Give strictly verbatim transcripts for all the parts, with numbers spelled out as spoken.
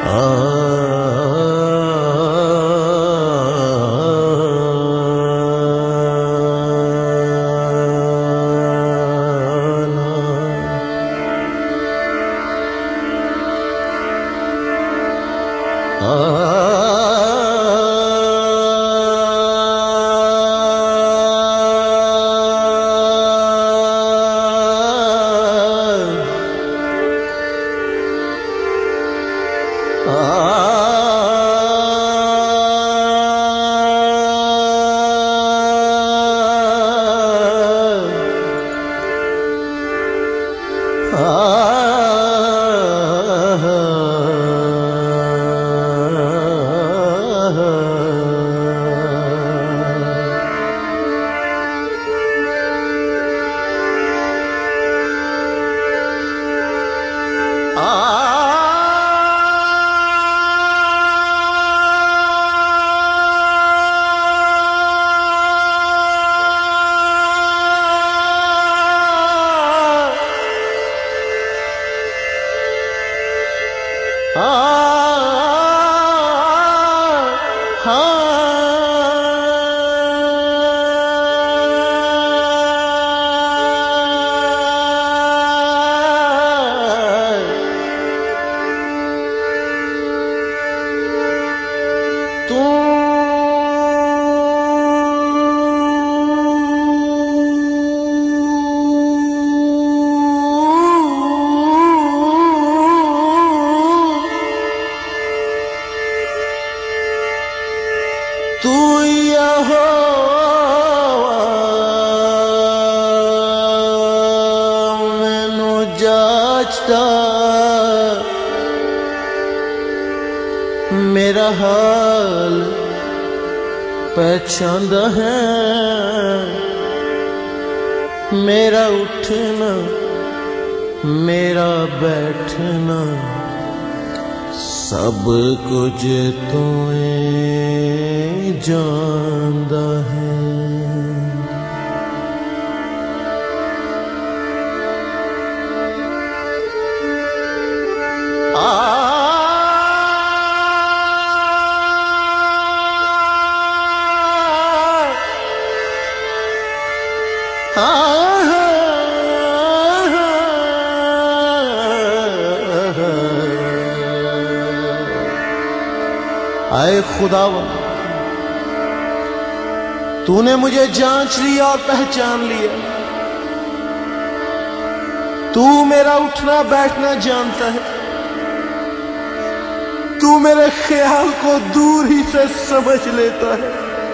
मेरा हाल पहचानदा है, मेरा उठना मेरा बैठना सब कुछ तू जानदा है। आए खुदावन, तूने मुझे जांच लिया और पहचान लिया। तू मेरा उठना बैठना जानता है। तू मेरे ख्याल को दूर ही से समझ लेता है।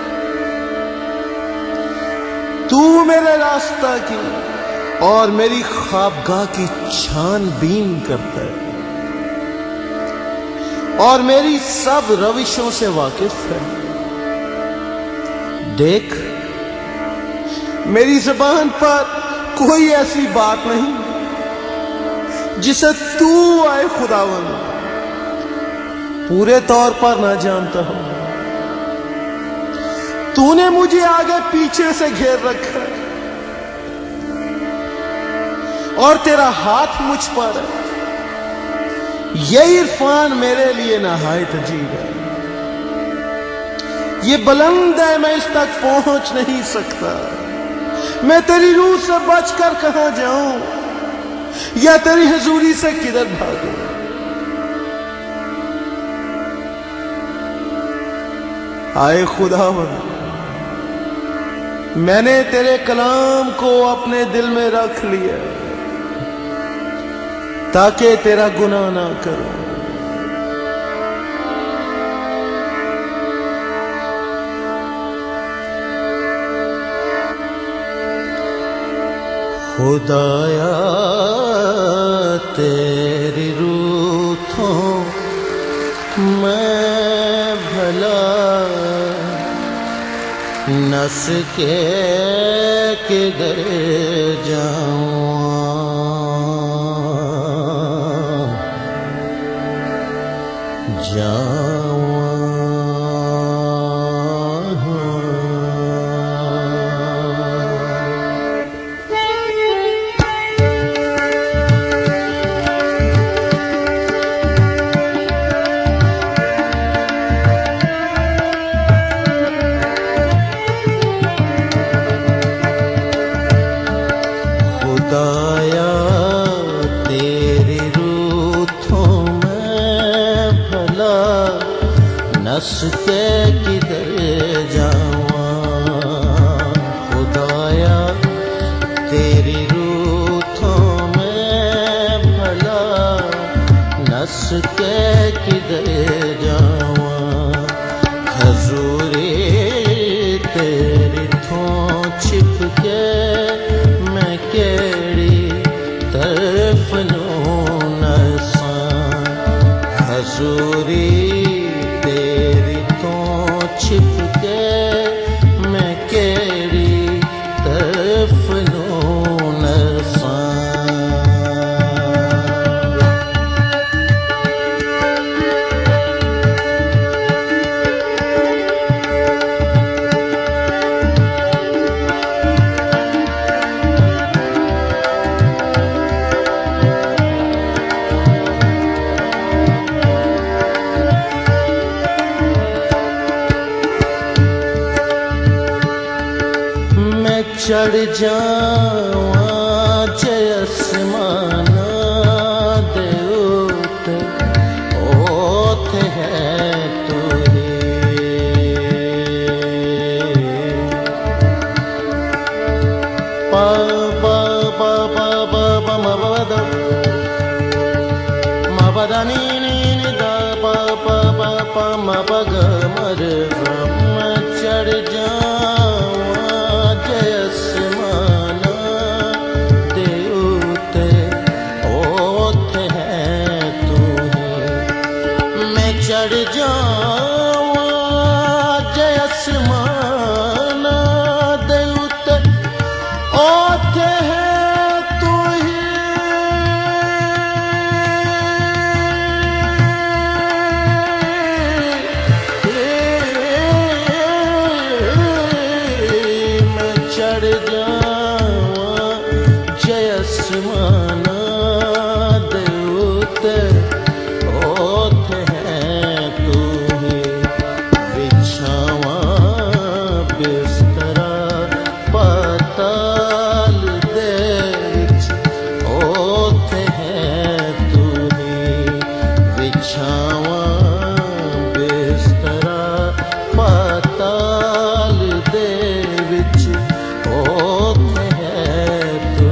तू मेरे रास्ता की और मेरी ख्वाबगाह की छानबीन करता है और मेरी सब रविशों से वाकिफ है। देख, मेरी जुबान पर कोई ऐसी बात नहीं जिसे तू आए खुदावन पूरे तौर पर ना जानता हो। तूने मुझे आगे पीछे से घेर रखा है और तेरा हाथ मुझ पर है। ये इरफान मेरे लिए नहायत अजीब है। ये बुलंद है, मैं इस तक पहुंच नहीं सकता। मैं तेरी रूह से बचकर कहां जाऊं या तेरी हुजूरी से किधर भागूं। आए खुदावन, मैंने तेरे कलाम को अपने दिल में रख लिया ताकि तेरा गुनाह ना करूं। खुदाया तेरी रूठों मैं भला नस के किधर जाऊं। नस के किधर जावां खुदाया तेरी रूठों में भला नस के किधर जावां हजूरी तेरी थों छिप के मैं केड़ी तरफ नूं नसां हजूरी तेरी थों छिप के मैं केड़ी तरफ नूं नसां चढ़ जावां जय आसमाना दे उत्ते ओथे है तू ही पा पा पा पा पा पा मा पा दा मा पा दा नी नी नी दा पा पा पा पा मा पा गा मा रे गा मैं चढ़ जावां जय आसमाना दे उत्ते ओथे है तू ही मैं चढ़ जावां जय आसमाना दे उत्ते ओथे है तू ही चढ़ जावां जय आसमाना दे उत्ते ओथे है तू ही बिछावां बिस्तरा पाताल दे विच ओथे है तू ही बिछावां बिस्तरा पाताल दे विच ओथे है तू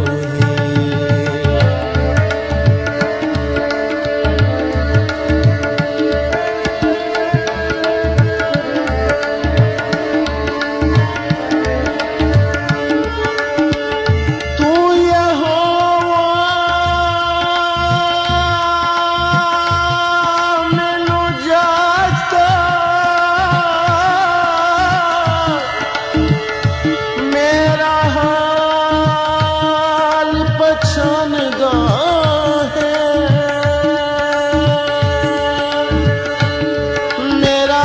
तू यहोवा मैनू जाचदा मेरा हाल पछानदा है मेरा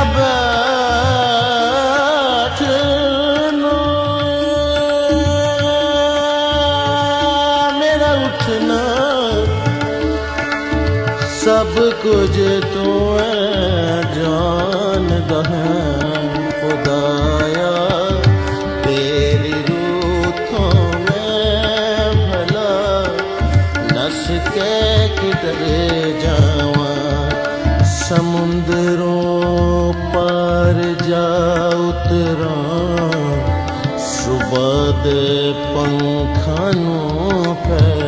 बैठना मेरा उठना सब कुछ तू जानदा है खुदाया तेरी रूठों में भला नस के किधर जावां समुंदरों पार जा उतरां सुबह दे पंखां नूं